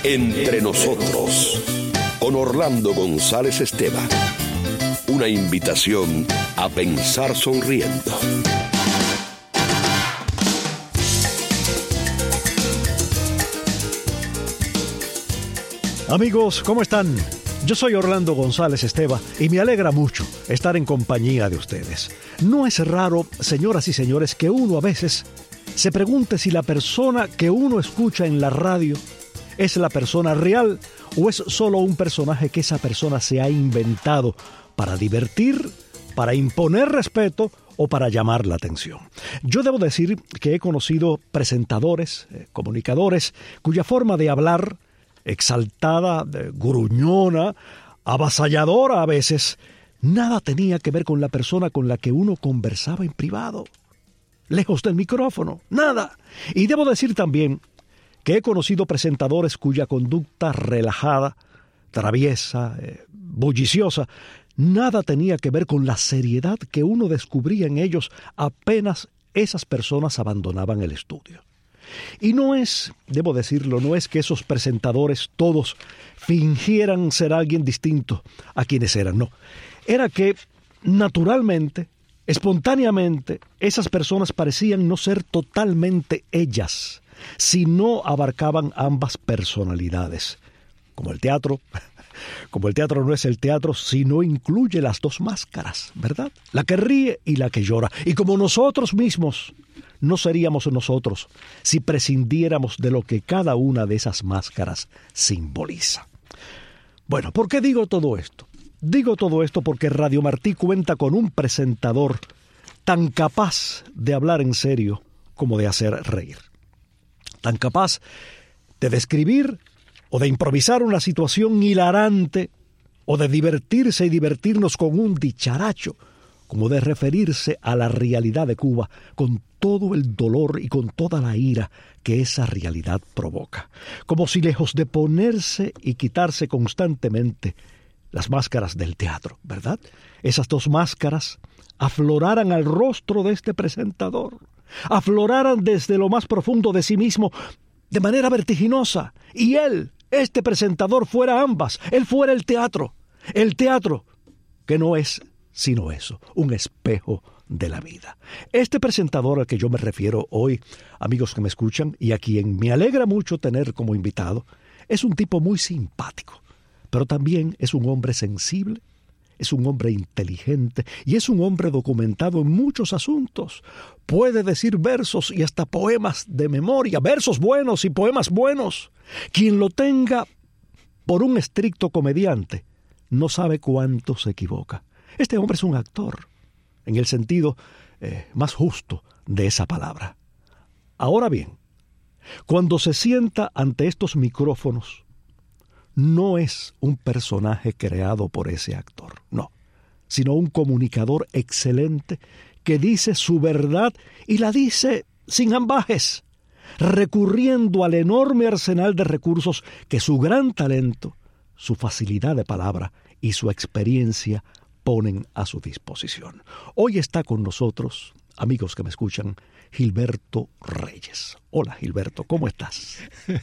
Entre nosotros, con Orlando González Esteban. Una invitación a pensar sonriendo. Amigos, ¿cómo están? Yo soy Orlando González Esteban y me alegra mucho estar en compañía de ustedes. No es raro, señoras y señores, que uno a veces se pregunte si la persona que uno escucha en la radio es la persona real o es solo un personaje que esa persona se ha inventado para divertir, para imponer respeto o para llamar la atención. Yo debo decir que he conocido presentadores, comunicadores, cuya forma de hablar, exaltada, gruñona, avasalladora a veces, nada tenía que ver con la persona con la que uno conversaba en privado, lejos del micrófono, nada. Y debo decir también que he conocido presentadores cuya conducta relajada, traviesa, bulliciosa, nada tenía que ver con la seriedad que uno descubría en ellos apenas esas personas abandonaban el estudio. Y no es, debo decirlo, no es que esos presentadores todos fingieran ser alguien distinto a quienes eran, no. Era que, naturalmente, espontáneamente, esas personas parecían no ser totalmente ellas, si no abarcaban ambas personalidades. Como el teatro no es el teatro si no incluye las dos máscaras, ¿verdad? La que ríe y la que llora. Y como nosotros mismos no seríamos nosotros si prescindiéramos de lo que cada una de esas máscaras simboliza. Bueno, ¿por qué digo todo esto? Digo todo esto porque Radio Martí cuenta con un presentador tan capaz de hablar en serio como de hacer reír. Tan capaz de describir o de improvisar una situación hilarante o de divertirse y divertirnos con un dicharacho, como de referirse a la realidad de Cuba con todo el dolor y con toda la ira que esa realidad provoca. Como si lejos de ponerse y quitarse constantemente las máscaras del teatro, ¿verdad? Esas dos máscaras afloraran al rostro de este presentador, afloraran desde lo más profundo de sí mismo de manera vertiginosa, y él, este presentador, fuera ambas, él fuera el teatro que no es sino eso, un espejo de la vida. Este presentador al que yo me refiero hoy, amigos que me escuchan, y a quien me alegra mucho tener como invitado, es un tipo muy simpático, pero también es un hombre sensible, es un hombre inteligente y es un hombre documentado en muchos asuntos. Puede decir versos y hasta poemas de memoria, versos buenos y poemas buenos. Quien lo tenga por un estricto comediante no sabe cuánto se equivoca. Este hombre es un actor, en el sentido más justo de esa palabra. Ahora bien, cuando se sienta ante estos micrófonos, no es un personaje creado por ese actor, no, sino un comunicador excelente que dice su verdad y la dice sin ambajes, recurriendo al enorme arsenal de recursos que su gran talento, su facilidad de palabra y su experiencia ponen a su disposición. Hoy está con nosotros, amigos que me escuchan, Gilberto Reyes. Hola, Gilberto, ¿cómo estás?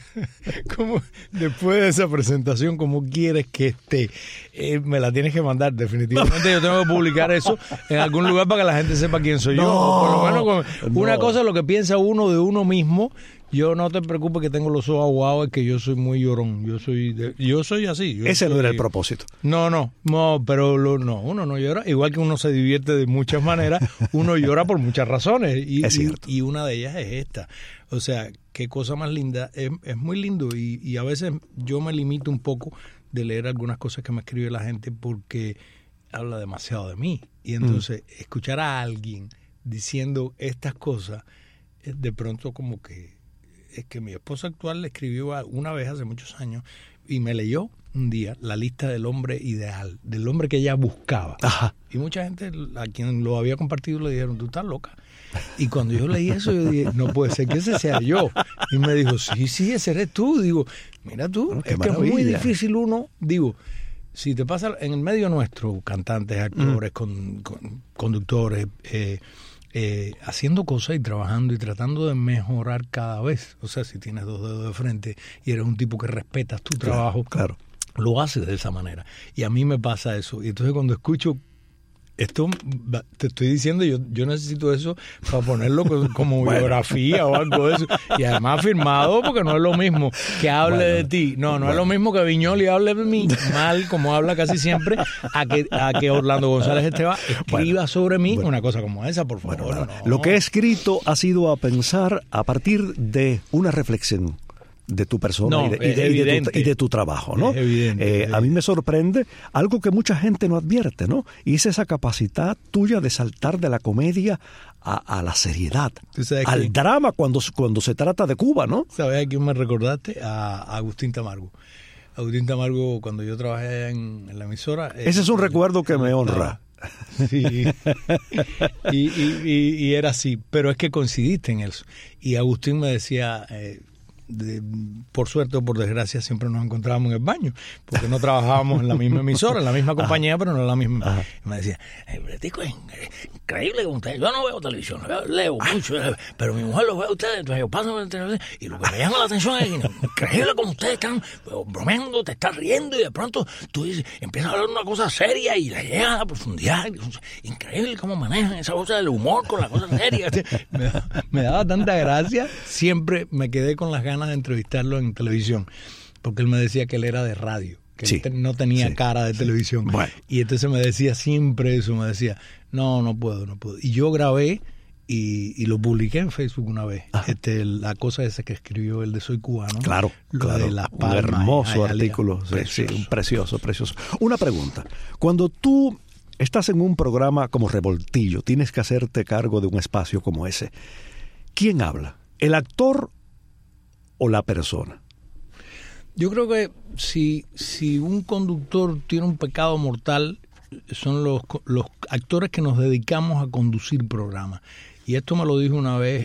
¿Cómo, después de esa presentación, cómo quieres que esté? Me la tienes que mandar, definitivamente. Yo tengo que publicar eso en algún lugar para que la gente sepa quién soy yo. Por lo menos una cosa es lo que piensa uno de uno mismo. Yo no te preocupes que tengo los ojos aguados, es que yo soy muy llorón. Yo soy así. Ese no era el propósito. No, pero uno no llora. Igual que uno se divierte de muchas maneras, uno llora por muchas razones. Es cierto. Y una de ellas es esta. O sea, qué cosa más linda. Es muy lindo y a veces yo me limito un poco de leer algunas cosas que me escribe la gente porque habla demasiado de mí. Y entonces escuchar a alguien diciendo estas cosas, de pronto como que es que mi esposa actual le escribió una vez hace muchos años y me leyó un día la lista del hombre ideal, del hombre que ella buscaba. Ajá. Y mucha gente a quien lo había compartido le dijeron, tú estás loca. Y cuando yo leí eso, yo dije, no puede ser que ese sea yo. Y me dijo, sí, ese eres tú. Digo, mira tú, bueno, es que es muy difícil uno, digo, si te pasa en el medio nuestro, cantantes, actores, conductores, haciendo cosas y trabajando y tratando de mejorar cada vez. O sea, si tienes 2 dedos de frente y eres un tipo que respetas tu trabajo, claro, lo haces de esa manera. Y a mí me pasa eso. Y entonces cuando escucho esto, te estoy diciendo, yo necesito eso para ponerlo como biografía o algo de eso. Y además firmado, porque no es lo mismo que hable de ti. No es lo mismo que Viñoli hable de mí mal, como habla casi siempre, a que Orlando González Esteban escriba sobre mí una cosa como esa, por favor. No. Lo que he escrito ha sido a pensar a partir de una reflexión de tu persona y de tu trabajo, ¿no? Es evidente. A mí me sorprende algo que mucha gente no advierte, ¿no? Y es esa capacidad tuya de saltar de la comedia a la seriedad, al drama cuando se trata de Cuba, ¿no? ¿Sabes a quién me recordaste? A Agustín Tamargo. Agustín Tamargo, cuando yo trabajé en la emisora... Ese es un recuerdo que me honra. Sí. y era así, pero es que coincidiste en eso. Y Agustín me decía... por suerte o por desgracia siempre nos encontrábamos en el baño porque no trabajábamos en la misma emisora, en la misma compañía, pero no en la misma. Y me decía, Bretico, es increíble con ustedes, yo no veo televisión, leo mucho, pero mi mujer lo ve a ustedes, entonces yo paso por la televisión y lo que me llama la atención es increíble como ustedes están bromeando, te estás riendo y de pronto tú dices, empiezas a hablar de una cosa seria y la llegas a la profundidad, increíble cómo manejan esa cosa del humor con la cosa seria. Me daba tanta gracia, siempre me quedé con las ganas de entrevistarlo en televisión, porque él me decía que él era de radio, que él no tenía cara de televisión. Bueno. Y entonces me decía siempre eso, me decía, no puedo. Y yo grabé y lo publiqué en Facebook una vez, la cosa esa que escribió el de Soy Cubano. Claro, de Las Palmas, un hermoso artículo, precioso. Una pregunta, cuando tú estás en un programa como Revoltillo, tienes que hacerte cargo de un espacio como ese, ¿quién habla? ¿El actor o la persona? Yo creo que si un conductor tiene un pecado mortal, son los actores que nos dedicamos a conducir programas. Y esto me lo dijo una vez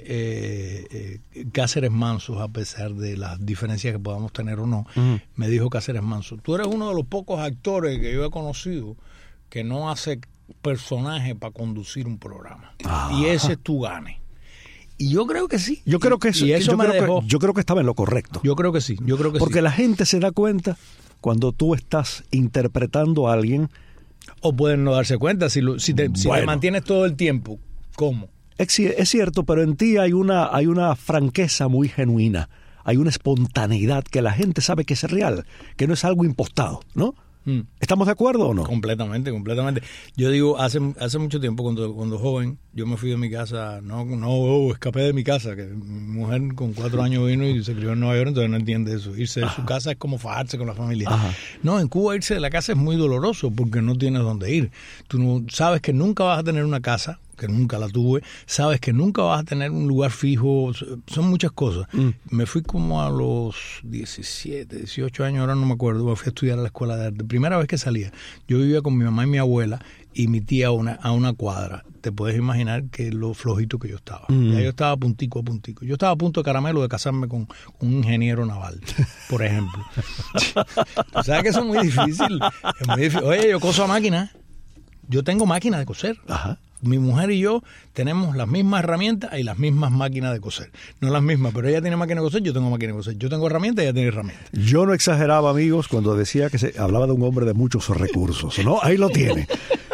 Cáceres Manso, a pesar de las diferencias que podamos tener o no. Me dijo Cáceres Manso, tú eres uno de los pocos actores que yo he conocido que no hace personaje para conducir un programa. Y ese es tu gane. Y yo creo que sí. Yo creo que estaba en lo correcto. Yo creo que sí. Porque la gente se da cuenta cuando tú estás interpretando a alguien. O pueden no darse cuenta si te mantienes todo el tiempo. ¿Cómo? Es cierto, pero en ti hay una franqueza muy genuina. Hay una espontaneidad que la gente sabe que es real, que no es algo impostado, ¿no? ¿Estamos de acuerdo o no? Completamente. Yo digo, hace mucho tiempo, cuando joven, yo me fui de mi casa, escapé de mi casa, que mi mujer con 4 años vino y se crió en Nueva York, entonces no entiende eso. Irse de su casa es como fajarse con la familia. No, en Cuba irse de la casa es muy doloroso porque no tienes dónde ir. Tú no sabes que nunca vas a tener una casa, que nunca la tuve, sabes que nunca vas a tener un lugar fijo, son muchas cosas. Me fui como a los 17, 18 años, ahora no me acuerdo, me fui a estudiar a la escuela de arte. Primera vez que salía, yo vivía con mi mamá y mi abuela y mi tía a una cuadra. Te puedes imaginar que lo flojito que yo estaba. Ya yo estaba puntico a puntico. Yo estaba a punto de caramelo de casarme con un ingeniero naval, por ejemplo. ¿Tú sabes que eso es muy difícil? Es muy difícil. Oye, yo coso a máquina. Yo tengo máquina de coser. Mi mujer y yo tenemos las mismas herramientas y las mismas máquinas de coser. No las mismas, pero ella tiene máquina de coser, yo tengo máquina de coser. Yo tengo herramientas, ella tiene herramientas. Yo no exageraba, amigos, cuando decía que se hablaba de un hombre de muchos recursos, ¿no? Ahí lo tiene.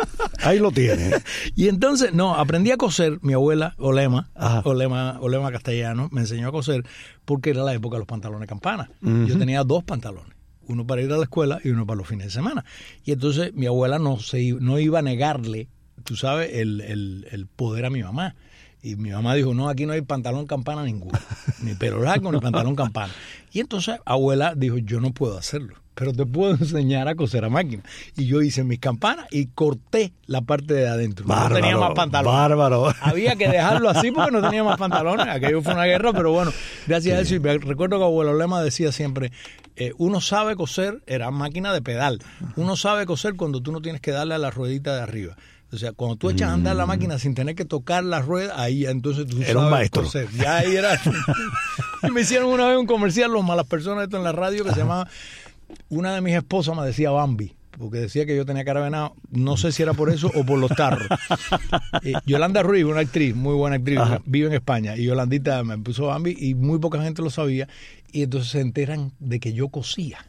Y entonces, aprendí a coser. Mi abuela, Olema Castellano, me enseñó a coser porque era la época de los pantalones campana. Yo tenía 2 pantalones. Uno para ir a la escuela y uno para los fines de semana. Y entonces mi abuela no iba a negarle, tú sabes, el poder a mi mamá. Y mi mamá dijo, no, aquí no hay pantalón campana ninguno, ni pelo largo ni pantalón campana. Y entonces abuela dijo, yo no puedo hacerlo, pero te puedo enseñar a coser a máquina. Y yo hice mis campanas y corté la parte de adentro. No tenía más pantalones. Bárbaro. Había que dejarlo así porque no tenía más pantalones. Aquello fue una guerra, pero bueno, gracias a eso. Y recuerdo que abuelo Lema decía siempre, uno sabe coser, era máquina de pedal. Uno sabe coser cuando tú no tienes que darle a la ruedita de arriba. O sea, cuando tú echas a andar la máquina sin tener que tocar la rueda, ahí entonces tú era un maestro. Coser. Ya ahí era. Y me hicieron una vez un comercial, los malas personas esto en la radio, que se llamaba, una de mis esposas me decía Bambi, porque decía que yo tenía cara de venado. No sé si era por eso o por los tarros. Yolanda Ruiz, una actriz, muy buena actriz, vive en España, y Yolandita me puso Bambi y muy poca gente lo sabía, y entonces se enteran de que yo cosía.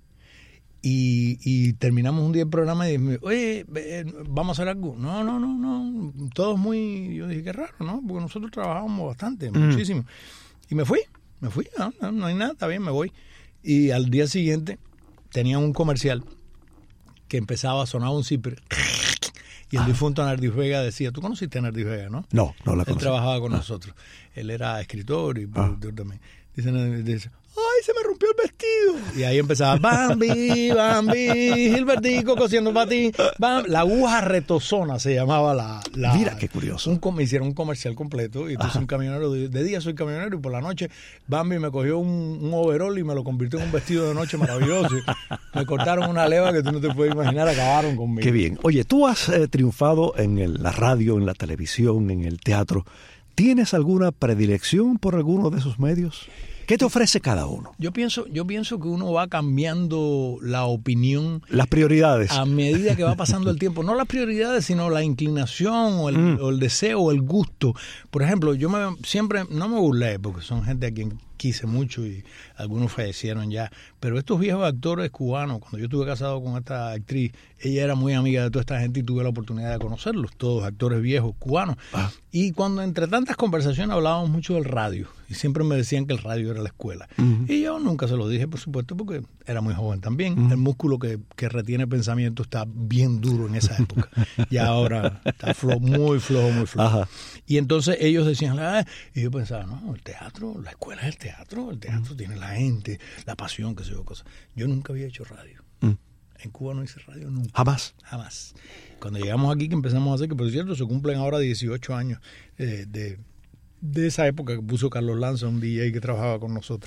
Y terminamos un día el programa y dije, oye, ¿vamos a hacer algo? No, todos muy... Yo dije, qué raro, ¿no? Porque nosotros trabajábamos bastante, muchísimo. Y me fui, no hay nada, está bien, me voy. Y al día siguiente tenía un comercial que empezaba a sonar un zipper, y el difunto Nardi Vega decía, ¿tú conociste a Nardi Vega, no? No la conocí. Él trabajaba con nosotros. Él era escritor y productor también. Dice, ¡ay, se me rompió el vestido! Y ahí empezaba, Bambi, Gilbertico cosiendo para ti. La aguja retozona se llamaba la Mira, qué curioso. Me hicieron un comercial completo, y entonces un camionero, de día soy camionero, y por la noche Bambi me cogió un overol y me lo convirtió en un vestido de noche maravilloso. Me cortaron una leva que tú no te puedes imaginar, acabaron conmigo. Qué bien. Oye, tú has triunfado en la radio, en la televisión, en el teatro. ¿Tienes alguna predilección por alguno de esos medios? ¿Qué te ofrece cada uno? Yo pienso que uno va cambiando la opinión. Las prioridades. A medida que va pasando el tiempo. No las prioridades, sino la inclinación o el deseo o el gusto. Por ejemplo, siempre no me burlé, porque son gente a quien quise mucho y algunos fallecieron ya. Pero estos viejos actores cubanos, cuando yo estuve casado con esta actriz, ella era muy amiga de toda esta gente y tuve la oportunidad de conocerlos, todos actores viejos cubanos. Y cuando entre tantas conversaciones hablábamos mucho del radio, y siempre me decían que el radio era la escuela. Y yo nunca se lo dije, por supuesto, porque era muy joven también. El músculo que retiene pensamiento está bien duro en esa época. Y ahora está muy flojo. Ajá. Y entonces ellos decían, y yo pensaba, no, el teatro, la escuela es el teatro tiene la gente, la pasión, que se yo cosas. Yo nunca había hecho radio. En Cuba no hice radio nunca. Jamás. Cuando llegamos aquí, que empezamos a hacer, que por cierto se cumplen ahora 18 años de esa época que puso Carlos Lanza, un DJ que trabajaba con nosotros.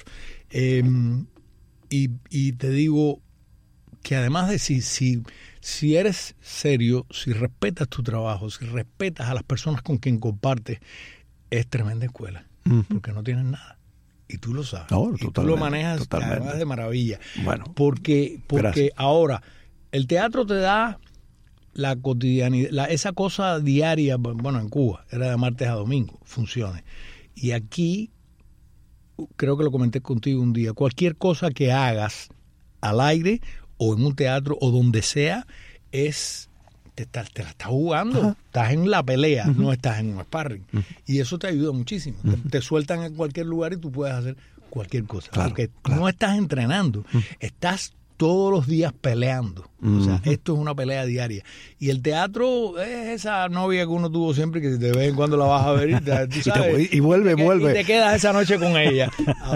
Y te digo que además de si eres serio, si respetas tu trabajo, si respetas a las personas con quien compartes, es tremenda escuela, porque no tienes nada. Y tú lo sabes. Y tú lo manejas además de maravilla. Bueno, porque ahora el teatro te da la cotidianidad, esa cosa diaria. Bueno, en Cuba era de martes a domingo, funciones. Y aquí, creo que lo comenté contigo un día, cualquier cosa que hagas al aire o en un teatro o donde sea, te la estás jugando. Ajá. Estás en la pelea, no estás en un sparring. Y eso te ayuda muchísimo. Te sueltan en cualquier lugar y tú puedes hacer cualquier cosa. Porque no estás entrenando, estás todos los días peleando. O sea, esto es una pelea diaria. Y el teatro es esa novia que uno tuvo siempre, que de vez en cuando la vas a ver y, tú sabes, y vuelve. Y te quedas esa noche con ella.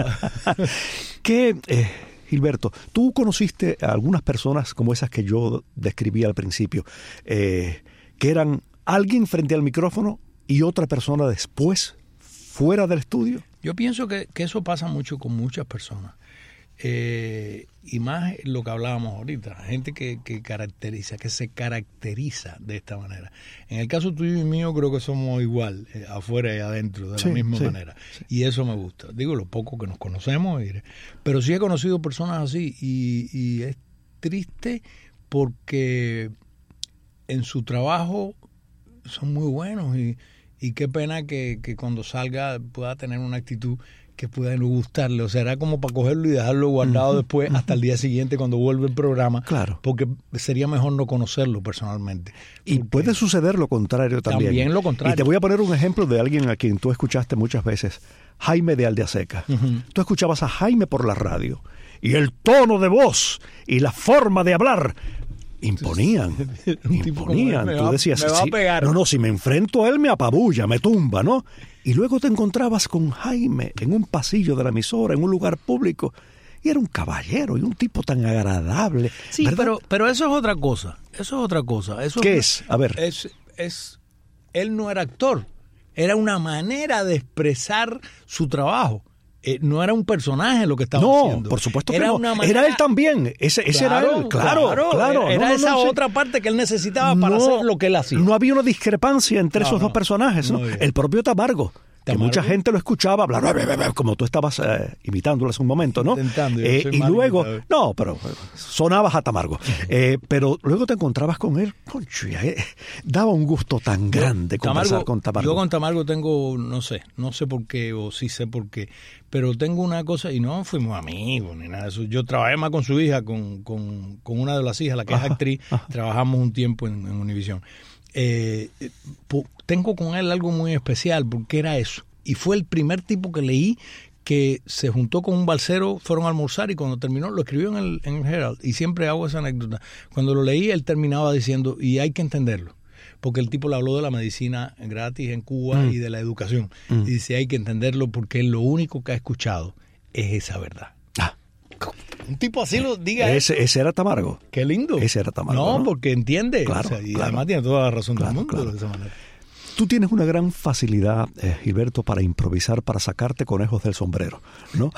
Gilberto, tú conociste a algunas personas como esas que yo describí al principio, que eran alguien frente al micrófono y otra persona después, fuera del estudio. Yo pienso que eso pasa mucho con muchas personas. Y más lo que hablábamos ahorita, gente que se caracteriza de esta manera. En el caso tuyo y mío creo que somos igual, afuera y adentro, de la misma manera. Sí. Y eso me gusta. Digo, lo poco que nos conocemos, pero sí he conocido personas así y es triste porque en su trabajo son muy buenos y qué pena que cuando salga pueda tener una actitud que pueda no gustarle, o sea, era como para cogerlo y dejarlo guardado después hasta el día siguiente cuando vuelve el programa, porque sería mejor no conocerlo personalmente. Y puede suceder lo contrario también. También lo contrario. Y te voy a poner un ejemplo de alguien a quien tú escuchaste muchas veces, Jaime de Aldeaseca. Tú escuchabas a Jaime por la radio y el tono de voz y la forma de hablar imponían. Tú decías, si me enfrento a él me apabulla, me tumba, ¿no? Y luego te encontrabas con Jaime en un pasillo de la emisora, en un lugar público, y era un caballero y un tipo tan agradable. Sí, pero eso es otra cosa. ¿Qué es? A ver. Él no era actor, era una manera de expresar su trabajo. No era un personaje lo que estaba haciendo. No, por supuesto que no. Era él también. Ese era él. Claro. Era otra parte que él necesitaba para hacer lo que él hacía. No había una discrepancia entre esos dos personajes. ¿No? El propio Tamargo que mucha gente lo escuchaba hablar, como tú estabas imitándolo hace un momento, ¿no? Intentando, y luego, no, pero sonabas a Tamargo. Pero luego te encontrabas con él, concho, daba un gusto tan grande conversar con Tamargo. Yo con Tamargo tengo, no sé por qué, o sí sé por qué, pero tengo una cosa, y no fuimos amigos ni nada de eso. Yo trabajé más con su hija, con una de las hijas, la que es actriz, trabajamos un tiempo en Univisión. Tengo con él algo muy especial, porque era eso. Y fue el primer tipo que leí que se juntó con un balsero, fueron a almorzar y cuando terminó lo escribió en el Herald. Y siempre hago esa anécdota. Cuando lo leí, él terminaba diciendo, y hay que entenderlo, porque el tipo le habló de la medicina gratis en Cuba y de la educación. Y dice, hay que entenderlo porque lo único que ha escuchado es esa verdad. Un tipo así lo diga. Ese era Tamargo. Qué lindo. Ese era Tamargo. No, porque entiende. Claro, o sea, y claro. además tiene toda la razón del mundo Claro. de esa manera. Tú tienes una gran facilidad, Gilberto, para improvisar, para sacarte conejos del sombrero, ¿no?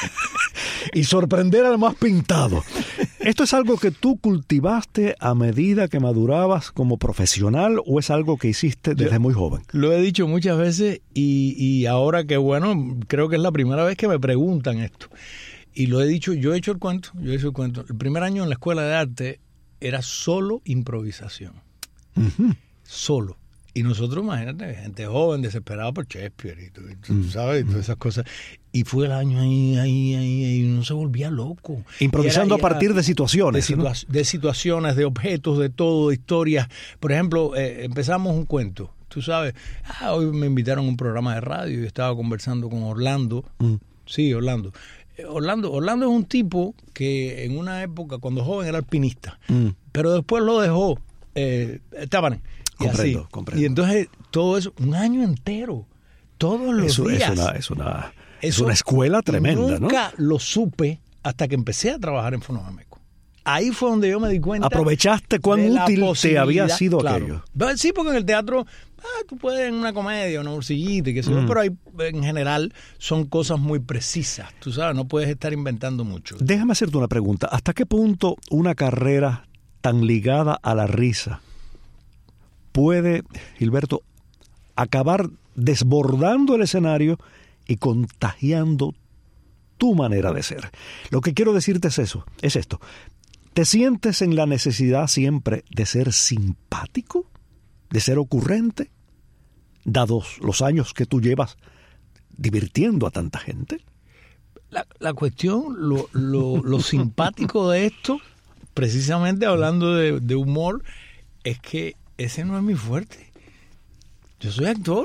Y sorprender al más pintado. ¿Esto es algo que tú cultivaste a medida que madurabas como profesional o es algo que hiciste desde muy joven? Lo he dicho muchas veces y ahora que bueno, creo que es la primera vez que me preguntan esto. Y lo he dicho, yo he hecho el cuento. El primer año en la escuela de arte era solo improvisación. Uh-huh. Solo. Y nosotros, imagínate, gente joven, desesperada por Shakespeare y tú sabes, y todas esas cosas. Y fue el año ahí, uno se volvía loco. Improvisando a partir de situaciones. De situaciones, de objetos, de todo, de historias. Por ejemplo, empezamos un cuento. Tú sabes, hoy me invitaron a un programa de radio y estaba conversando con Orlando. Sí, Orlando. Orlando es un tipo que en una época, cuando joven, era alpinista. Pero después lo dejó. Estaban... Comprendo. Y entonces todo eso, un año entero, todos los días. Es una escuela tremenda, ¿no? Nunca lo supe hasta que empecé a trabajar en Fonodameco. Ahí fue donde yo me di cuenta. ¿Aprovechaste cuán útil te había sido aquello? Sí, porque en el teatro, tú puedes en una comedia, una bolsillita, pero ahí en general son cosas muy precisas. Tú sabes, no puedes estar inventando mucho. Déjame hacerte una pregunta. ¿Hasta qué punto una carrera tan ligada a la risa puede, Gilberto, acabar desbordando el escenario y contagiando tu manera de ser? Lo que quiero decirte es esto. ¿Te sientes en la necesidad siempre de ser simpático? ¿De ser ocurrente? Dados los años que tú llevas divirtiendo a tanta gente. La cuestión, lo simpático de esto, precisamente hablando de humor, es que ese no es mi fuerte. Yo soy actor.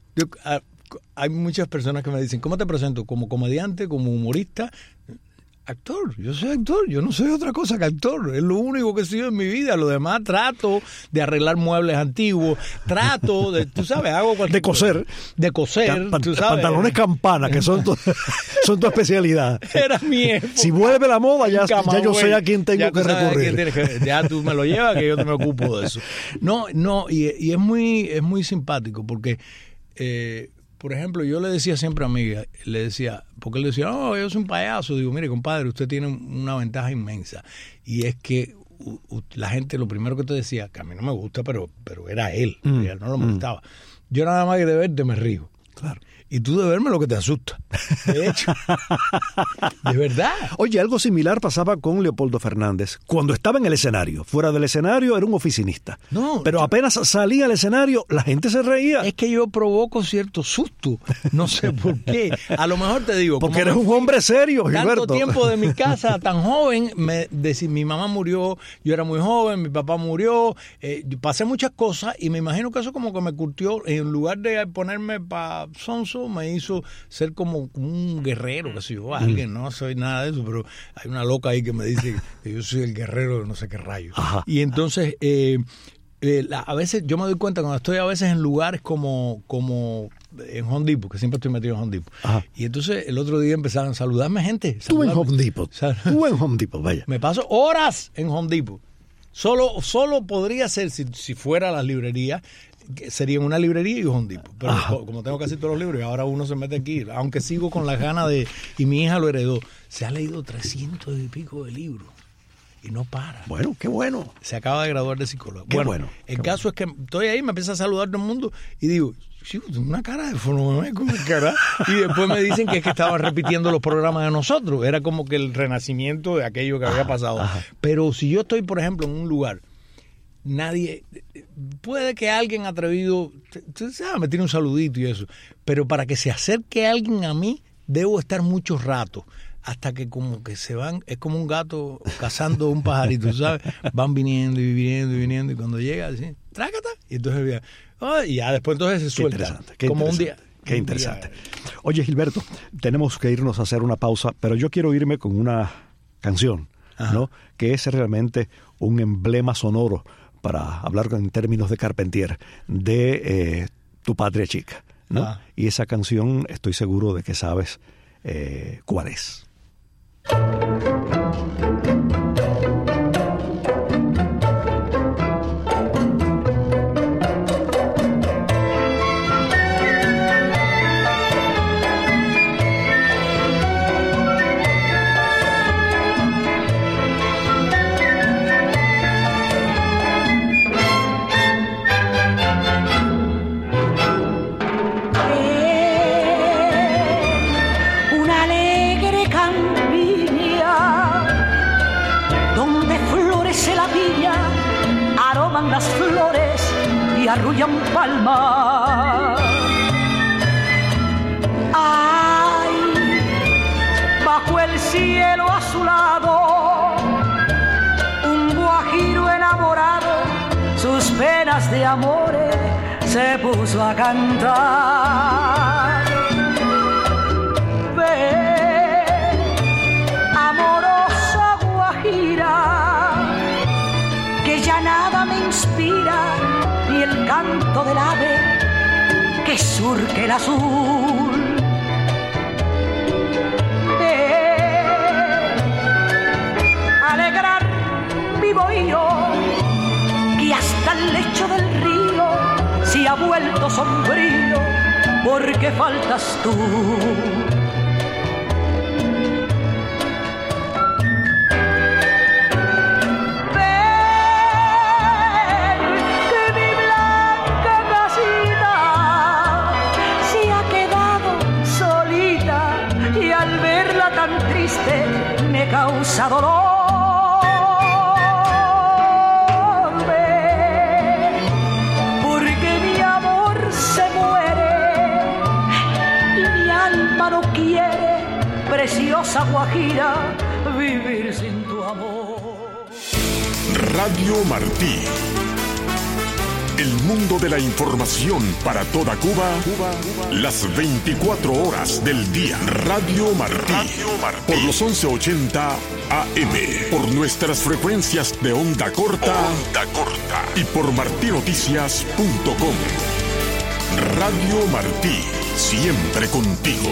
Hay muchas personas que me dicen, ¿cómo te presento? ¿Como comediante? ¿Como humorista? Actor. Yo soy actor. Yo no soy otra cosa que actor. Es lo único que he sido en mi vida. Lo demás trato de arreglar muebles antiguos. Trato de, tú sabes, hago cualquier cosa. De coser. Tú sabes. Pantalones campana, que son tu especialidad. Era mi época. Si vuelve la moda, ya yo sé a quién tengo que recurrir. Ya tú me lo llevas, que yo me ocupo de eso. No, y es muy simpático porque... por ejemplo, yo le decía siempre a amiga, porque él decía, yo soy un payaso. Digo, mire, compadre, usted tiene una ventaja inmensa. Y es que la gente lo primero que te decía, que a mí no me gusta, pero era él, a él no me gustaba. Yo nada más que de verte me río. Claro. Y tú de verme lo que te asusta. De hecho. De verdad. Oye, algo similar pasaba con Leopoldo Fernández. Cuando estaba en el escenario, fuera del escenario era un oficinista. No, pero apenas salía al escenario, la gente se reía. Es que yo provoco cierto susto. No sé por qué. A lo mejor te digo. Porque eres un hombre serio, Gilberto. Tanto tiempo de mi casa, tan joven, mi mamá murió, yo era muy joven, mi papá murió, pasé muchas cosas y me imagino que eso como que me curtió. En lugar de ponerme para sonso, me hizo ser como un guerrero, que sé yo, alguien, no soy nada de eso, pero hay una loca ahí que me dice que yo soy el guerrero de no sé qué rayo. Ajá. Y entonces, a veces yo me doy cuenta cuando estoy a veces en lugares como en Home Depot, que siempre estoy metido en Home Depot. Ajá. Y entonces el otro día empezaron a saludarme gente. Tú en Home Depot, vaya. Me paso horas en Home Depot. Solo podría ser, si fuera las librerías, sería una librería y un Home Depot. Pero como tengo casi todos los libros y ahora uno se mete aquí, aunque sigo con las ganas y mi hija lo heredó, se ha leído 300 y pico de libros. y no para. Bueno, qué bueno. Se acaba de graduar de psicólogo. Qué bueno. El caso es que estoy ahí, me empieza a saludar todo el mundo y digo, sí, tengo una cara de fonomeco, cara. Y después me dicen que es que estaba repitiendo los programas de nosotros. Era como que el renacimiento de aquello que había pasado. Ajá. Pero si yo estoy, por ejemplo, en un lugar, nadie, puede que alguien atrevido, me tire un saludito y eso, pero para que se acerque alguien a mí, debo estar mucho rato, hasta que como que se van, es como un gato cazando un pajarito, ¿sabes? Van viniendo y viniendo y viniendo, y cuando llega, así, trácata, y entonces y ya después entonces se suelta. Qué como interesante, un día. Qué interesante. Oye, Gilberto, tenemos que irnos a hacer una pausa, pero yo quiero irme con una canción, ¿no? Que es realmente un emblema sonoro, para hablar en términos de Carpentier, de Tu Patria Chica, ¿no? Y esa canción estoy seguro de que sabes cuál es. Las flores y arrullan palmas. Ay, bajo el cielo azulado, un guajiro enamorado, sus penas de amores se puso a cantar. Ven, amorosa guajira, que ya nada me inspira, ni el canto del ave que surque el azul. Alegrar mi bohío, que hasta el lecho del río se ha vuelto sombrío, porque faltas tú. Me causa dolor, porque mi amor se muere y mi alma no quiere, preciosa guajira, vivir sin tu amor. Radio Martí. El mundo de la información para toda Cuba, las 24 horas del día. Radio Martí. Por los 1180 AM. Por nuestras frecuencias de onda corta. Y por martinoticias.com. Radio Martí. Siempre contigo.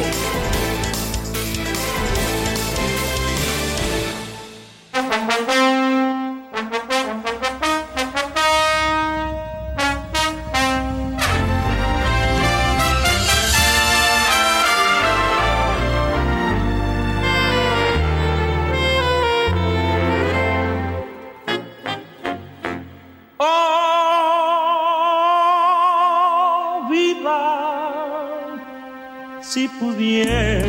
Si pudiera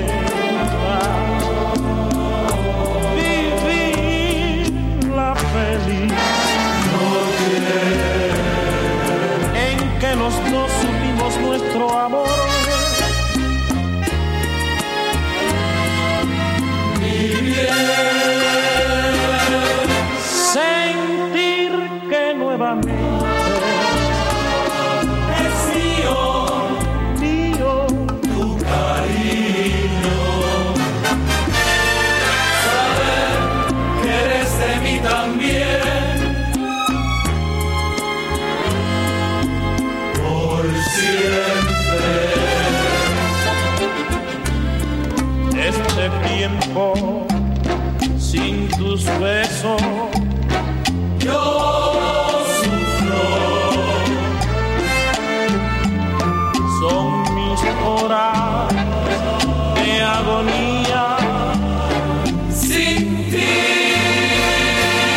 vivir la feliz noche en que los dos supimos nuestro amor, mi bien, sentir que nuevamente tiempo sin tus besos yo sufro, son mis horas de agonía sin ti.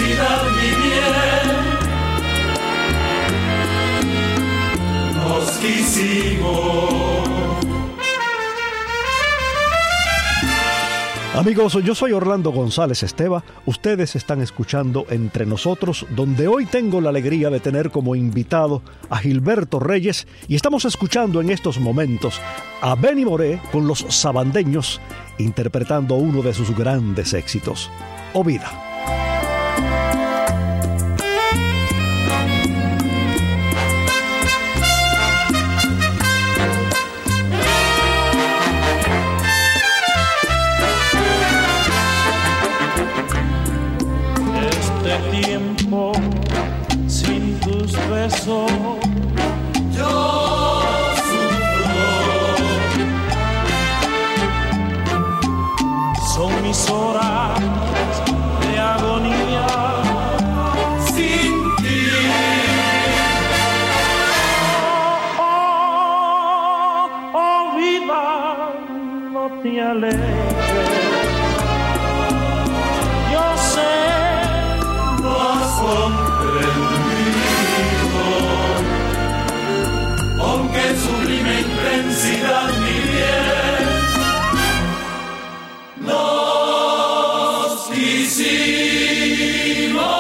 inmensidad, mi bien, nos quisimos. Amigos, yo soy Orlando González Esteva. Ustedes están escuchando Entre Nosotros, donde hoy tengo la alegría de tener como invitado a Gilberto Reyes y estamos escuchando en estos momentos a Benny Moré con los Sabandeños interpretando uno de sus grandes éxitos, Oh Vida. Tiempo sin tus besos yo sufro, son mis horas de agonía sin ti. Oh vida, no te alejes, yo sé comprendido, aunque en sublime intensidad mi bien nos quisimos.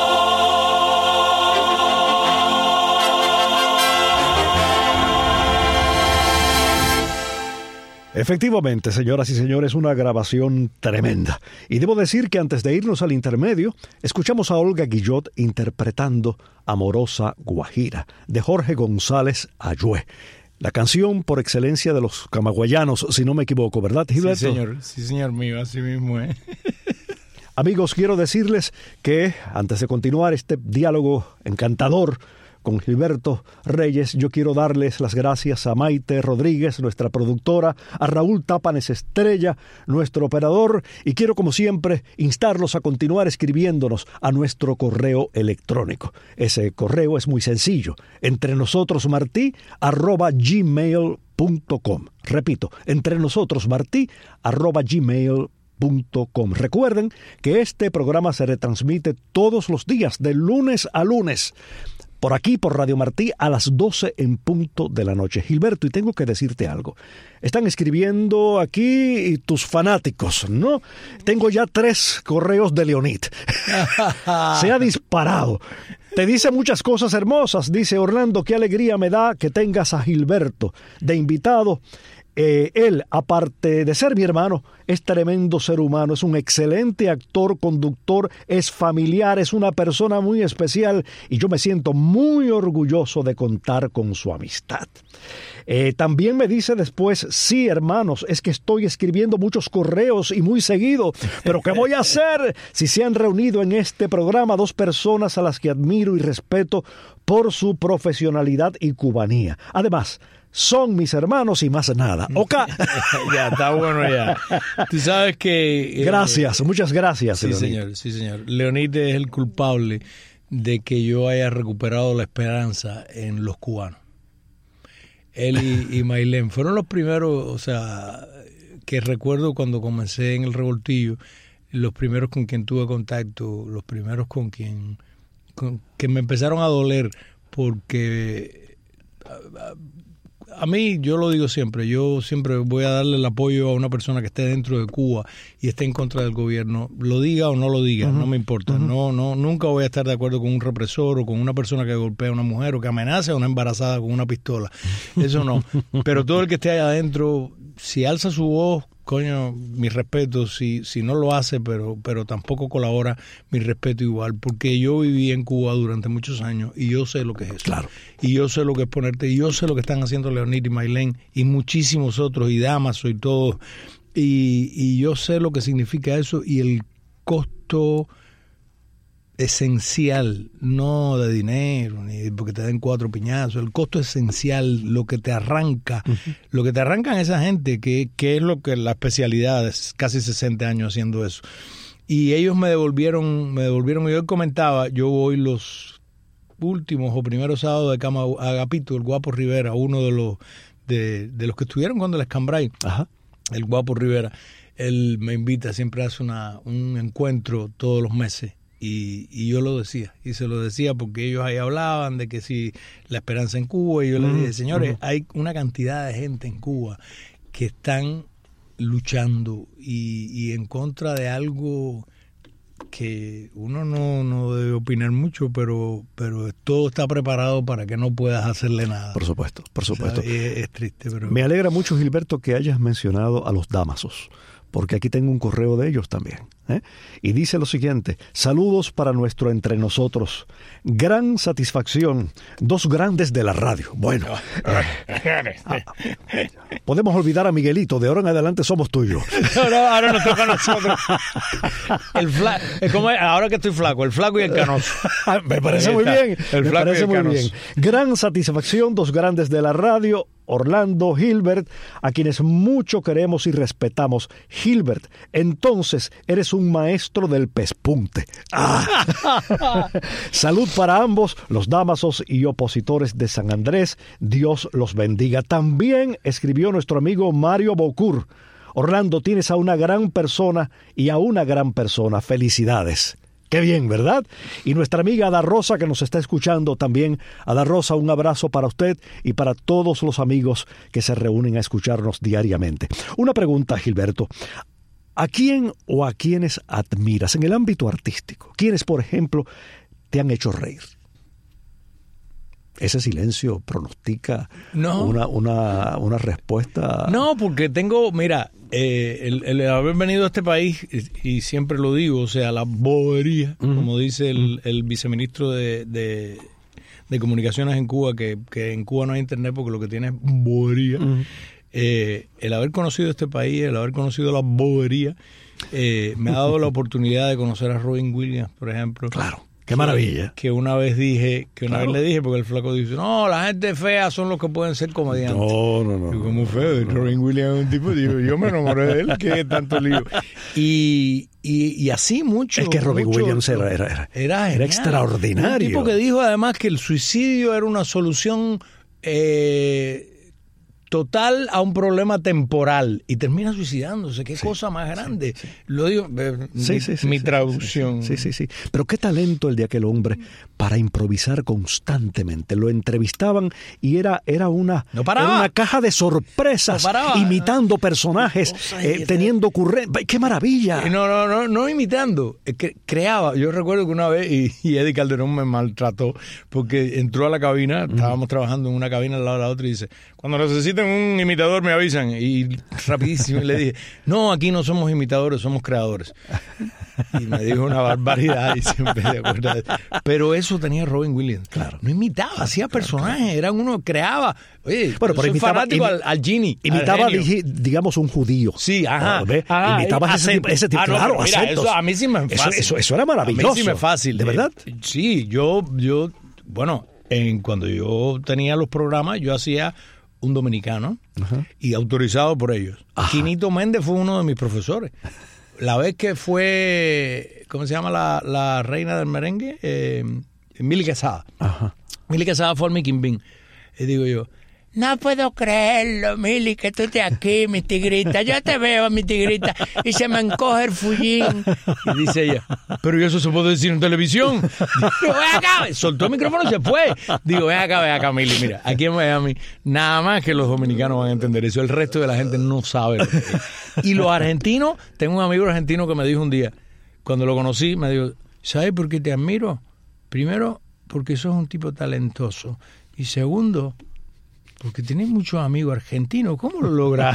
Efectivamente, señoras y señores, una grabación tremenda. Y debo decir que antes de irnos al intermedio, escuchamos a Olga Guillot interpretando Amorosa Guajira, de Jorge González Ayue. La canción por excelencia de los camagüeyanos, si no me equivoco, ¿verdad, Gilberto? Sí, señor mío, así mismo es. Amigos, quiero decirles que antes de continuar este diálogo encantador con Gilberto Reyes, yo quiero darles las gracias a Maite Rodríguez, nuestra productora, a Raúl Tápanes Estrella, nuestro operador, y quiero, como siempre, instarlos a continuar escribiéndonos a nuestro correo electrónico. Ese correo es muy sencillo, entrenosotrosmarti@gmail.com. Repito, entrenosotrosmarti@gmail.com. Recuerden que este programa se retransmite todos los días, de lunes a lunes, por aquí, por Radio Martí, a las 12 en punto de la noche. Gilberto, y tengo que decirte algo. Están escribiendo aquí tus fanáticos, ¿no? Tengo ya 3 correos de Leonid. Se ha disparado. Te dice muchas cosas hermosas. Dice: Orlando, qué alegría me da que tengas a Gilberto de invitado. Él, aparte de ser mi hermano, es tremendo ser humano, es un excelente actor, conductor, es familiar, es una persona muy especial y yo me siento muy orgulloso de contar con su amistad. También me dice después: sí, hermanos, es que estoy escribiendo muchos correos y muy seguido, pero ¿qué voy a hacer si se han reunido en este programa 2 personas a las que admiro y respeto por su profesionalidad y cubanía? Además, son mis hermanos y más nada. ¿Ok? Ya, está bueno ya. Tú sabes que... gracias, muchas gracias, sí, Leonid. Sí, señor. Leonid es el culpable de que yo haya recuperado la esperanza en los cubanos. Él y Maylén fueron los primeros, o sea, que recuerdo cuando comencé en el Revoltillo, los primeros con quien tuve contacto, los primeros con quien que me empezaron a doler, porque... A mí, yo lo digo siempre, yo siempre voy a darle el apoyo a una persona que esté dentro de Cuba y esté en contra del gobierno, lo diga o no lo diga, no me importa. Nunca voy a estar de acuerdo con un represor o con una persona que golpea a una mujer o que amenaza a una embarazada con una pistola. Eso no. Pero todo el que esté allá adentro, si alza su voz, coño, mi respeto. Si no lo hace, pero tampoco colabora, mi respeto igual, porque yo viví en Cuba durante muchos años y yo sé lo que es eso. Claro. Y yo sé lo que es ponerte, y yo sé lo que están haciendo Leonid y Maylén y muchísimos otros, y Damaso y todo, y yo sé lo que significa eso y el costo esencial, no de dinero, ni porque te den 4 piñazos, el costo esencial, lo que te arranca, lo que te arrancan esa gente, que es lo que la especialidad es, casi 60 años haciendo eso. Y ellos me devolvieron, y yo comentaba, yo voy los últimos o primeros sábados de cama a Agapito, el Guapo Rivera, uno de los que estuvieron cuando el Escambray, el Guapo Rivera, él me invita, siempre hace un encuentro todos los meses Y yo lo decía, y se lo decía porque ellos ahí hablaban de que si la esperanza en Cuba, y yo les dije, señores, hay una cantidad de gente en Cuba que están luchando y en contra de algo que uno no debe opinar mucho, pero todo está preparado para que no puedas hacerle nada. Por supuesto, por supuesto. O sea, es triste, pero... Me alegra mucho, Gilberto, que hayas mencionado a los Dámasos, porque aquí tengo un correo de ellos también, ¿eh? Y dice lo siguiente: saludos para nuestro entre nosotros. Gran satisfacción. Dos grandes de la radio. Bueno, podemos olvidar a Miguelito. De ahora en adelante somos tuyos. Ahora nos toca a nosotros. Ahora que estoy flaco, el flaco y el canoso. Me parece muy bien. El flaco y el canoso. Gran satisfacción. Dos grandes de la radio. Orlando, Gilbert, a quienes mucho queremos y respetamos. Gilbert, entonces eres un maestro del pespunte. Salud para ambos, los Dámasos y opositores de San Andrés. Dios los bendiga. También escribió nuestro amigo Mario Bocur: Orlando, tienes a una gran persona y a una gran persona. Felicidades. Qué bien, ¿verdad? Y nuestra amiga Ada Rosa, que nos está escuchando también. Ada Rosa, un abrazo para usted y para todos los amigos que se reúnen a escucharnos diariamente. Una pregunta, Gilberto. ¿A quién o a quiénes admiras en el ámbito artístico? ¿Quiénes, por ejemplo, te han hecho reír? Ese silencio pronostica una respuesta. No, porque tengo, mira, el haber venido a este país, y siempre lo digo, o sea, la bobería, como dice el viceministro de Comunicaciones en Cuba, que en Cuba no hay internet porque lo que tiene es bobería. El haber conocido este país, el haber conocido la bobería, me ha dado la oportunidad de conocer a Robin Williams, por ejemplo. Claro. ¡Qué maravilla! Que una vez vez le dije, porque el flaco dice, no, la gente fea son los que pueden ser comediantes. No. Yo, como feo, Robin Williams es un tipo, digo, yo me enamoré de él, que tanto lío. Y así mucho. Es que Robin Williams era extraordinario. Un tipo que dijo además que el suicidio era una solución total a un problema temporal, y termina suicidándose. Qué cosa más grande. Sí. Lo digo, mi traducción. Sí. Pero qué talento el de aquel hombre para improvisar constantemente. Lo entrevistaban y era una caja de sorpresas, imitando personajes, teniendo ocurrencias. ¡Qué maravilla! No imitando, creaba. Yo recuerdo que una vez, y Eddie Calderón me maltrató, porque entró a la cabina, estábamos trabajando en una cabina al lado de la otra, y dice, cuando necesiten un imitador me avisan, y rapidísimo le dije, no, aquí no somos imitadores, somos creadores. Y me dijo una barbaridad y siempre de acuerdo. Pero eso tenía Robin Williams. Claro. No imitaba, hacía personajes, era uno creaba. Oye, bueno, pero imitaba, fanático al Genie. Imitaba, digamos, un judío. Sí, ajá. Imitaba ese tipo. Claro, mira, eso a mí sí me es fácil. Eso era maravilloso. A mí sí me es fácil. ¿De verdad? Sí, bueno, cuando yo tenía los programas, yo hacía un dominicano, y autorizado por ellos. Quinito Méndez fue uno de mis profesores. La vez que fue, ¿cómo se llama la reina del merengue? Mili Quesada. Mili Quesada fue al Mickey Bean. Y digo yo, no puedo creerlo, Mili, que tú estés aquí, mi tigrita. Yo te veo, mi tigrita, y se me encoge el fullín. Y dice ella, pero ¿y eso se puede decir en televisión? Digo, ven acá. Soltó el micrófono y se fue. Digo, ven acá, Mili, mira, aquí en Miami, nada más que los dominicanos van a entender eso. El resto de la gente no sabe lo que es. Y los argentinos, tengo un amigo argentino que me dijo un día, cuando lo conocí, me dijo, ¿sabes por qué te admiro? Primero, porque sos un tipo talentoso. Y segundo, porque tenés muchos amigos argentinos. ¿Cómo lo lográs?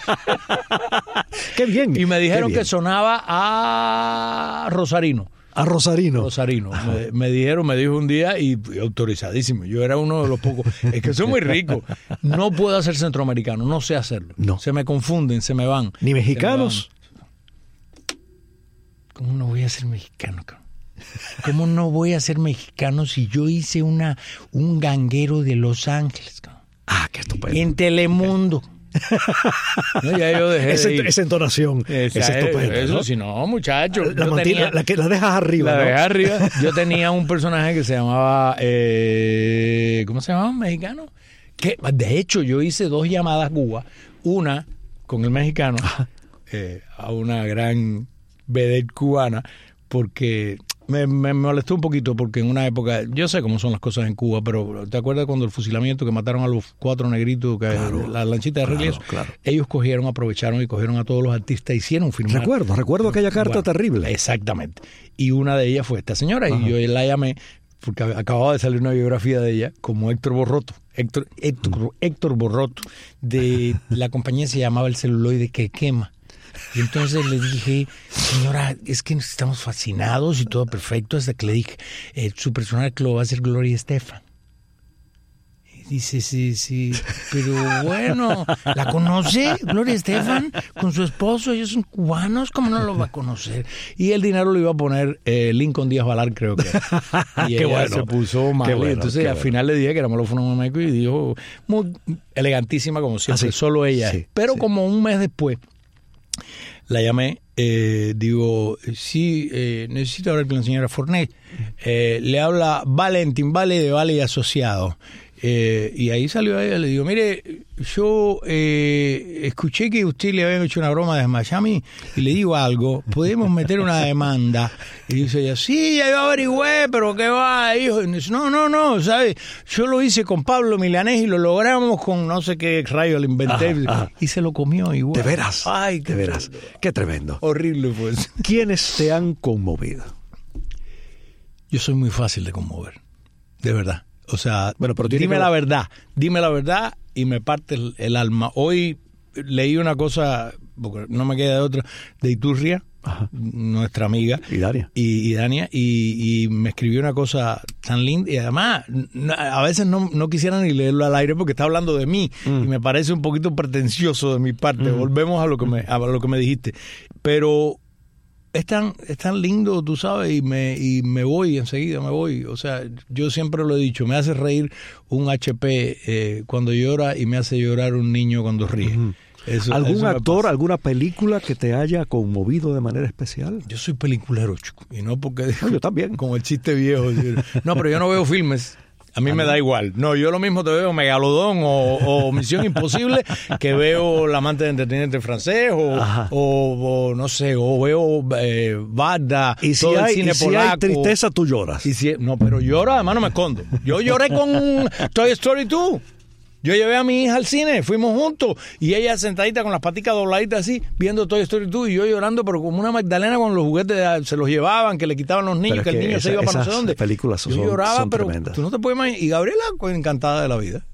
¡Qué bien! Y me dijeron que sonaba a Rosarino. ¿A Rosarino? Rosarino. Me dijo un día, y autorizadísimo. Yo era uno de los pocos. Es que soy muy rico. No puedo hacer centroamericano. No sé hacerlo. No. Se me confunden, se me van. ¿Ni mexicanos? ¿Cómo no voy a ser mexicano, cabrón? ¿Cómo no voy a ser mexicano si yo hice un ganguero de Los Ángeles, cabrón? Qué estupendo. En Telemundo. No, ya yo dejé esa entonación es estupenda. Eso, ¿no? Si no, muchacho. La dejas arriba. La ¿no? dejas arriba. Yo tenía un personaje que se llamaba, ¿cómo se llamaba? Mexicano. Que de hecho yo hice 2 llamadas a Cuba. Una con el mexicano, a una gran vedette cubana, porque Me molestó un poquito porque en una época, yo sé cómo son las cosas en Cuba, pero ¿te acuerdas cuando el fusilamiento que mataron a los 4 negritos, que la lanchita de Reglis? Claro. Ellos aprovecharon y cogieron a todos los artistas, hicieron firmar. Recuerdo aquella carta terrible. Exactamente. Y una de ellas fue esta señora, y yo la llamé porque acababa de salir una biografía de ella como Héctor Borroto. Héctor Borroto, de la compañía se llamaba El Celuloide que Quema. Y entonces le dije, señora, es que estamos fascinados y todo perfecto, hasta que le dije, su personaje lo va a hacer Gloria Estefan. Y dice, sí, pero bueno, ¿la conoce Gloria Estefan con su esposo? Ellos son cubanos, ¿cómo no lo va a conocer? Y el dinero lo iba a poner Lincoln Díaz Valar, creo que. Y Qué ella bueno. se puso mal. Qué Entonces al final le dije que era melófono México y dijo, muy elegantísima como siempre, solo ella. Sí, pero sí. como un mes después, la llamé, digo, sí, necesito hablar con la señora Fornet. Le habla Valentín Vale de Vale y Asociados. Y ahí salió ella, le digo, mire, yo escuché que usted le habían hecho una broma desde Miami y le digo algo, podemos meter una demanda. Y dice ella, sí, ya yo averigüé, pero ¿qué va, hijo? Y dice, no, ¿sabes? Yo lo hice con Pablo Milanés y lo logramos con no sé qué rayo le inventé. Y se lo comió igual. ¿De veras? Ay, de veras. Qué tremendo. Horrible, pues. ¿Quiénes te han conmovido? Yo soy muy fácil de conmover, de verdad. O sea, bueno, pero dime la verdad y me parte el alma. Hoy leí una cosa, porque no me queda de otra, de Iturria, nuestra amiga. Y Dania. Y Dania, y me escribió una cosa tan linda, y además, a veces no quisiera ni leerlo al aire porque está hablando de mí, y me parece un poquito pretencioso de mi parte. Volvemos a lo que me dijiste. Pero es tan lindo, tú sabes, y me voy, enseguida me voy. O sea, yo siempre lo he dicho, me hace reír un HP cuando llora y me hace llorar un niño cuando ríe. ¿Algún actor, alguna película que te haya conmovido de manera especial? Yo soy peliculero, chico, y no porque... yo también. Como el chiste viejo. No, pero yo no veo filmes. A mí me da igual. No, yo lo mismo te veo Megalodón o Misión Imposible que veo La amante de entretenimiento francés o no sé, o veo Varda, y si todo hay, el cine y polaco. Si hay tristeza, tú lloras. No, pero lloro, además no me escondo. Yo lloré con Toy Story 2. Yo llevé a mi hija al cine, fuimos juntos, y ella sentadita con las paticas dobladitas así, viendo Toy Story 2, y yo llorando, pero como una Magdalena con los juguetes, se los llevaban, que le quitaban los niños, que el niño se iba para no sé dónde. Películas yo son, lloraba, son pero tremendas. Tú no te puedes imaginar. Y Gabriela, pues, encantada de la vida.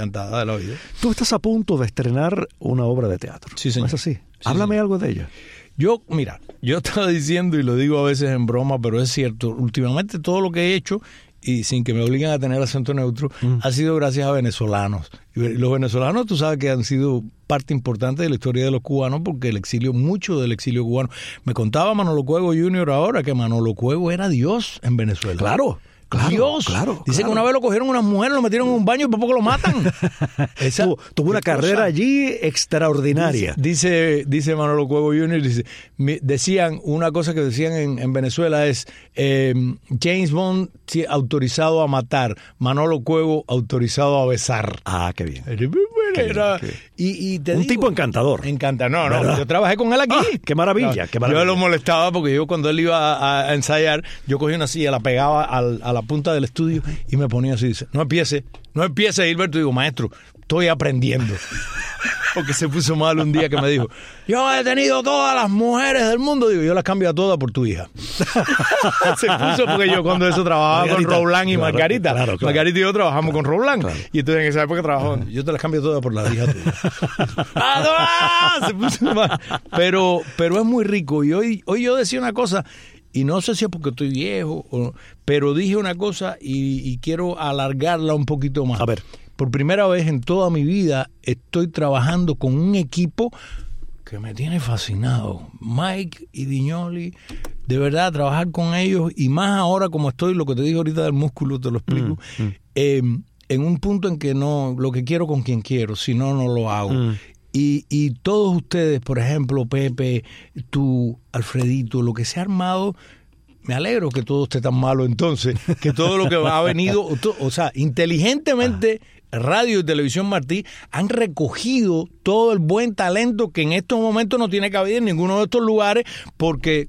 Tú estás a punto de estrenar una obra de teatro. Sí, señor. ¿No es así? Sí, Háblame señor. algo de ella. Yo estaba diciendo, y lo digo a veces en broma, pero es cierto, últimamente todo lo que he hecho, y sin que me obliguen a tener acento neutro, ha sido gracias a venezolanos. Y los venezolanos, tú sabes que han sido parte importante de la historia de los cubanos, porque mucho del exilio cubano. Me contaba Manolo Cuevo Jr. ahora que Manolo Cuevo era Dios en Venezuela. Claro. Dios. Dice que una vez lo cogieron unas mujeres, lo metieron en un baño y por poco lo matan. Tuvo una carrera allí extraordinaria. Dice Manolo Cuevo Jr., decían, una cosa que decían en Venezuela es James Bond autorizado a matar, Manolo Cuevo autorizado a besar. Ah, qué bien. Y te un digo, tipo encantador. No, yo trabajé con él aquí. Qué maravilla, qué maravilla. Yo lo molestaba porque yo cuando él iba a ensayar, yo cogía una silla, la pegaba a la punta del estudio y me ponía así, dice, no empiece, Gilberto. Digo, maestro, estoy aprendiendo. Porque se puso mal un día que me dijo, yo he tenido todas las mujeres del mundo. Digo, yo las cambio a todas por tu hija. Se puso porque yo cuando eso trabajaba Margarita, con Roland y Margarita. Claro. Margarita y yo trabajamos con Roland. Claro. Y entonces en esa época trabajamos, yo te las cambio todas por la hija tuya. Se puso mal. Pero es muy rico. Y hoy yo decía una cosa, y no sé si es porque estoy viejo, pero dije una cosa y quiero alargarla un poquito más. A ver. Por primera vez en toda mi vida estoy trabajando con un equipo que me tiene fascinado. Mike y Viñoli, de verdad, trabajar con ellos, y más ahora como estoy, lo que te dije ahorita del músculo, te lo explico, en un punto en que no, lo que quiero con quien quiero, si no, no lo hago. Y todos ustedes, por ejemplo, Pepe, tú, Alfredito, lo que se ha armado... Me alegro que todo esté tan malo entonces, que todo lo que ha venido, o sea, inteligentemente Radio y Televisión Martí han recogido todo el buen talento que en estos momentos no tiene cabida en ninguno de estos lugares, porque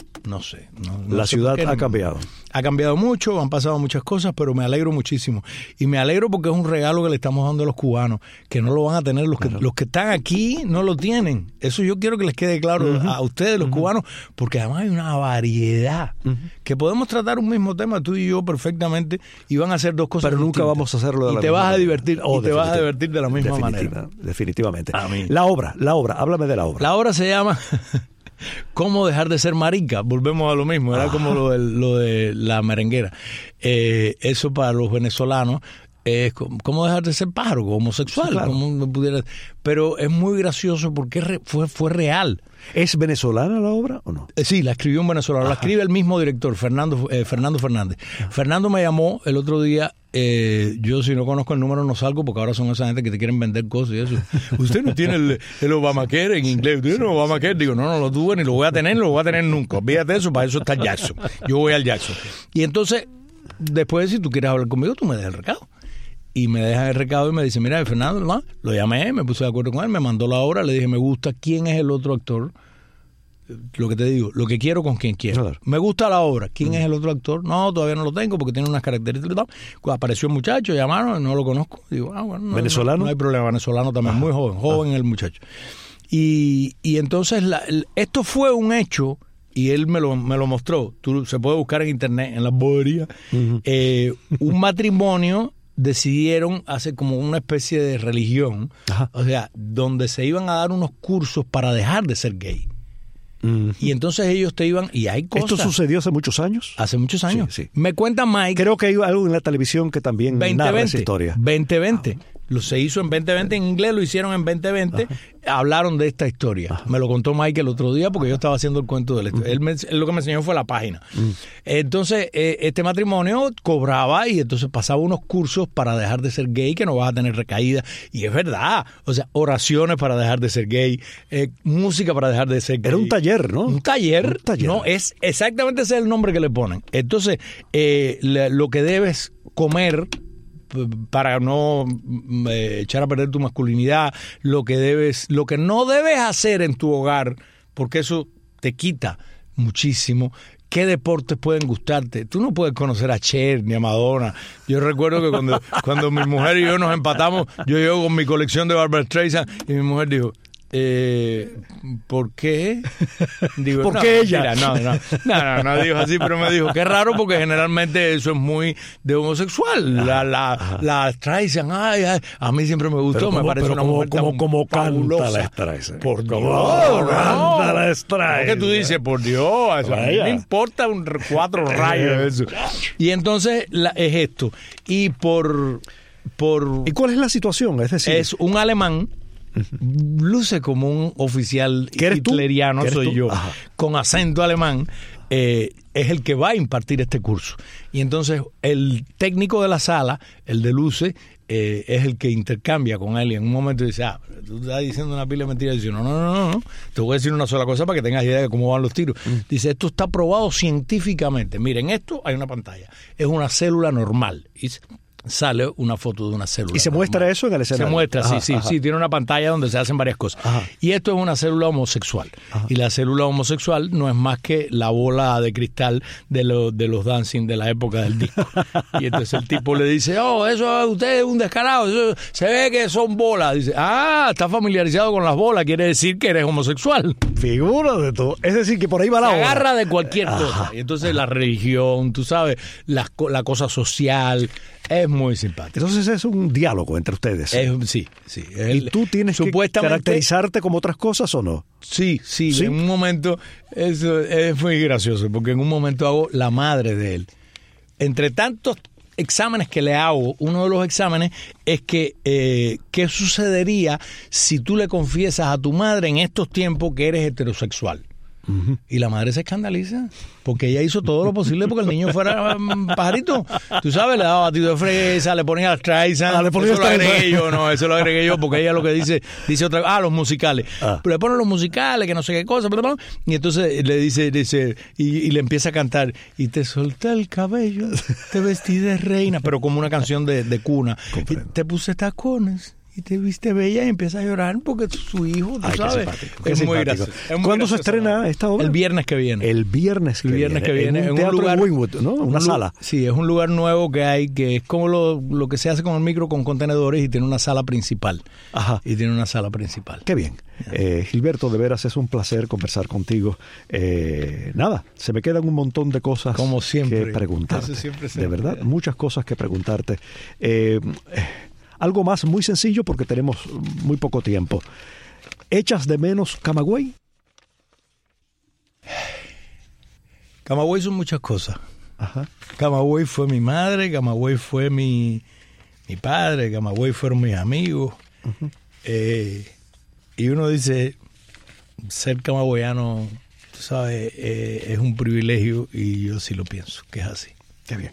No sé. La ciudad ha cambiado. Ha cambiado mucho, han pasado muchas cosas, pero me alegro muchísimo. Y me alegro porque es un regalo que le estamos dando a los cubanos, que no lo van a tener. Los que están aquí no lo tienen. Eso yo quiero que les quede claro a ustedes, los cubanos, porque además hay una variedad que podemos tratar un mismo tema, tú y yo, perfectamente, y van a hacer dos cosas pero distintas. Nunca vamos a hacerlo de la misma manera. Y te vas a divertir, te vas a divertir de la misma manera. Definitivamente. A mí. La obra, háblame de la obra. La obra se llama ¿Cómo dejar de ser marica? Volvemos a lo mismo, era como lo de la merenguera. Eso para los venezolanos es ¿cómo dejar de ser pájaro? Homosexual. Sí, claro. Como pudiera, pero es muy gracioso porque fue real. ¿Es venezolana la obra o no? Sí, la escribió un venezolano. La escribe el mismo director, Fernando Fernández. Fernando me llamó el otro día. Yo, si no conozco el número, no salgo, porque ahora son esa gente que te quieren vender cosas y eso. Usted no tiene el Obamacare en inglés. Usted tiene el Obamacare. Digo, no lo tuve, ni lo voy a tener, ni lo voy a tener nunca. Olvídate de eso, para eso está el Jackson. Yo voy al Jackson. Y entonces, después, si tú quieres hablar conmigo, tú me dejas el recado. Y me dejan el recado y me dice, mira, Fernando, ¿no? Lo llamé, me puse de acuerdo con él, me mandó la obra, le dije, me gusta, ¿quién es el otro actor? Lo que te digo, lo que quiero con quien quiero. Claro. Me gusta la obra, ¿quién es el otro actor? No, todavía no lo tengo porque tiene unas características. Cuando apareció el muchacho, llamaron, no lo conozco. Digo, bueno, ¿venezolano? No hay problema, venezolano también, muy joven el muchacho. Y entonces esto fue un hecho. Y él me lo mostró. Se puede buscar en internet, en las boberías. Un matrimonio decidieron hacer como una especie de religión, o sea, donde se iban a dar unos cursos para dejar de ser gay. Y entonces ellos te iban, y hay cosas. ¿Esto sucedió hace muchos años? Hace muchos años. Sí. Me cuenta Mike. Creo que hay algo en la televisión que también narra esa historia. 2020. Se hizo en 2020 en inglés, lo hicieron en 2020. Hablaron de esta historia. Me lo contó Mike el otro día porque yo estaba haciendo el cuento de la historia. Él lo que me enseñó fue la página. Entonces, este matrimonio cobraba y entonces pasaba unos cursos para dejar de ser gay, que no vas a tener recaída. Y es verdad. O sea, oraciones para dejar de ser gay, música para dejar de ser gay. Era un taller, ¿no? Un taller. No, es exactamente ese es el nombre que le ponen. Entonces, lo que debes comer para no echar a perder tu masculinidad, lo que no debes hacer en tu hogar, porque eso te quita muchísimo. ¿Qué deportes pueden gustarte? Tú no puedes conocer a Cher ni a Madonna. Yo recuerdo que cuando mi mujer y yo nos empatamos, yo llego con mi colección de Barbra Streisand y mi mujer dijo, ¿por qué? Digo, ¿por qué ella? Mira, no dijo así, pero me dijo, qué raro, porque generalmente eso es muy de homosexual. La Streisand, a mí siempre me gustó, me parece una mujer como canta la Streisand. Por Dios, canta la Streisand. ¿Qué tú dices? Por Dios, eso, a mí me importa 4 rayos eso. Y entonces es esto. Y ¿Y cuál es la situación? Es decir, es un alemán. Luce como un oficial hitleriano, soy yo, con acento alemán, es el que va a impartir este curso. Y entonces el técnico de la sala, el de luces, es el que intercambia con él y en un momento dice, tú estás diciendo una pila de mentiras. Y dice, no, te voy a decir una sola cosa para que tengas idea de cómo van los tiros. Dice, esto está probado científicamente. Miren, esto hay una pantalla, es una célula normal. Y sale una foto de una célula. ¿Y se muestra eso en el escenario? Se muestra, sí. Tiene una pantalla donde se hacen varias cosas. Y esto es una célula homosexual. Y la célula homosexual no es más que la bola de cristal de los dancing de la época del disco. Y entonces el tipo le dice, eso usted es un descarado, eso, se ve que son bolas. Dice, está familiarizado con las bolas, quiere decir que eres homosexual. Figura de todo. Es decir, que por ahí va la bola. Se agarra de cualquier cosa. Y entonces la religión, tú sabes, la cosa social. Es muy simpático. Entonces es un diálogo entre ustedes. Sí. ¿Y tú tienes que caracterizarte como otras cosas o no? Sí. En un momento, eso es muy gracioso, porque en un momento hago la madre de él. Entre tantos exámenes que le hago, uno de los exámenes es que ¿qué sucedería si tú le confiesas a tu madre en estos tiempos que eres heterosexual? Y la madre se escandaliza porque ella hizo todo lo posible porque el niño fuera pajarito. Tú sabes, le daba batido de fresa, le ponía las Streisand. Eso lo agregué yo porque ella lo que dice otra los musicales. Pero le ponen los musicales, que no sé qué cosa, y entonces le dice y le empieza a cantar, y te solté el cabello, te vestí de reina, pero como una canción de cuna. Y te puse tacones y te viste bella y empieza a llorar porque es su hijo, tú sabes. Es muy gracioso. ¿Cuándo se estrena esta obra? El viernes que viene. El viernes que viene. En un teatro lugar, en Wynwood, ¿no? Una sala. Sí, es un lugar nuevo que hay, que es como lo que se hace con el micro con contenedores y tiene una sala principal. Ajá. Y tiene una sala principal. Qué bien. Gilberto, de veras es un placer conversar contigo. Nada, se me quedan un montón de cosas como siempre, que preguntarte. Siempre de verdad, muchas cosas que preguntarte. Algo más muy sencillo porque tenemos muy poco tiempo. ¿Echas de menos Camagüey? Camagüey son muchas cosas. Ajá. Camagüey fue mi madre, Camagüey fue mi padre, Camagüey fueron mis amigos. Uh-huh. Y uno dice, ser camagüeyano, tú sabes, es un privilegio y yo sí lo pienso, que es así. Qué bien.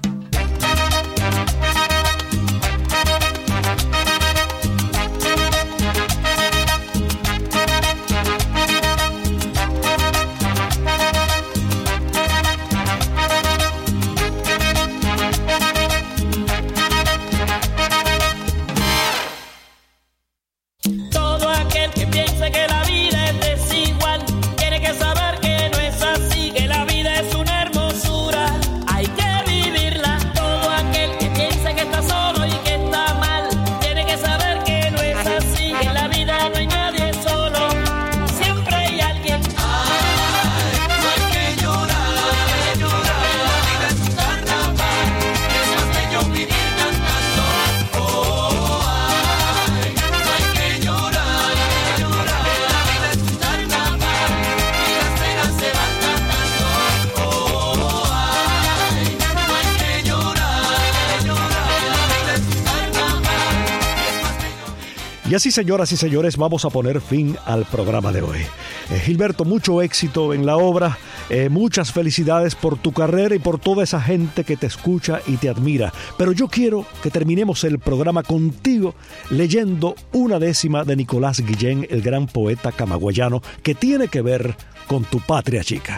Y así, señoras y señores, vamos a poner fin al programa de hoy. Gilberto, mucho éxito en la obra, muchas felicidades por tu carrera y por toda esa gente que te escucha y te admira. Pero yo quiero que terminemos el programa contigo leyendo una décima de Nicolás Guillén, el gran poeta camagüeyano, que tiene que ver con tu patria chica.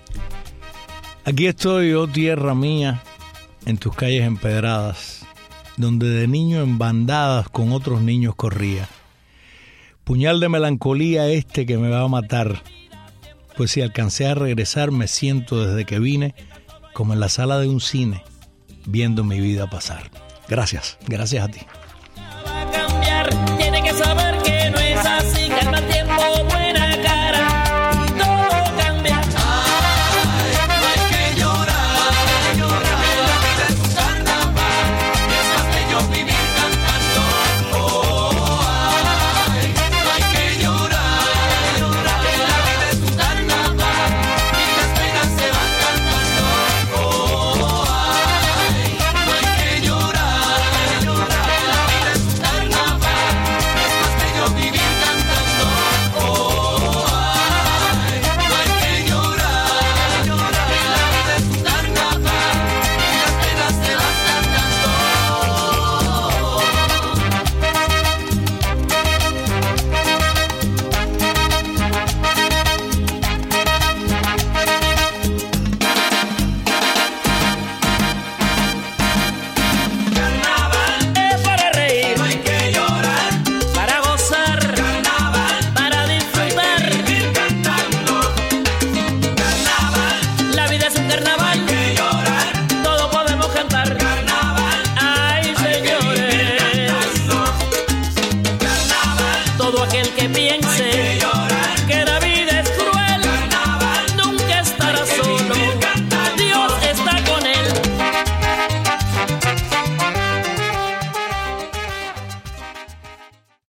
Aquí estoy, oh tierra mía, en tus calles empedradas, donde de niño en bandadas con otros niños corría. Puñal de melancolía este que me va a matar, pues si alcancé a regresar me siento desde que vine como en la sala de un cine, viendo mi vida pasar. Gracias. Gracias a ti. Va a cambiar, tiene que saber que no es así, que al mal tiempo buena cara, y todo cambia. Ay, no hay que llorar, la vida es un carnaval, y es más bello vivir cantando. Oh, ay, no hay que llorar, la vida es un carnaval, y las penas se van cantando. Oh, ay, no hay que llorar, la vida es un carnaval, es más bello vivir cantando. Oh, ay, no hay que llorar, la vida es un carnaval, y las penas se van cantando. Carnaval, Es para reír, no hay que llorar. para gozar, Carnaval, para hay disfrutar. que vivir cantando. Carnaval, La vida es un carnaval, que llorar. todo podemos cantar. Carnaval, Ay, señores, cantando. Carnaval, todo aquel que piense